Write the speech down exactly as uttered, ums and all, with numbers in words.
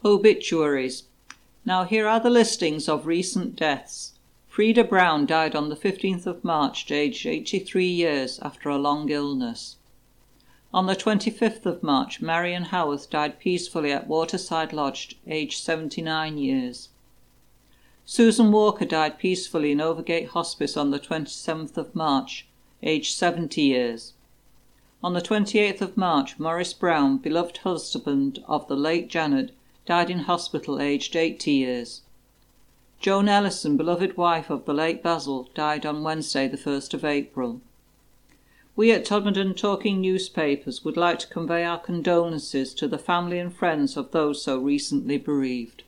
Obituaries. Now here are the listings of recent deaths. Frida Brown died on the fifteenth of March, aged eighty-three years, after a long illness. On the twenty-fifth of March, Marion Howarth died peacefully at Waterside Lodge, aged seventy-nine years. Susan Walker died peacefully in Overgate Hospice on the twenty-seventh of March, aged seventy years. On the twenty-eighth of March, Morris Brown, beloved husband of the late Janet, died in hospital, aged eighty years. Joan Ellison, beloved wife of the late Basil, died on Wednesday, the first of April. We at Todmorden Talking Newspapers would like to convey our condolences to the family and friends of those so recently bereaved.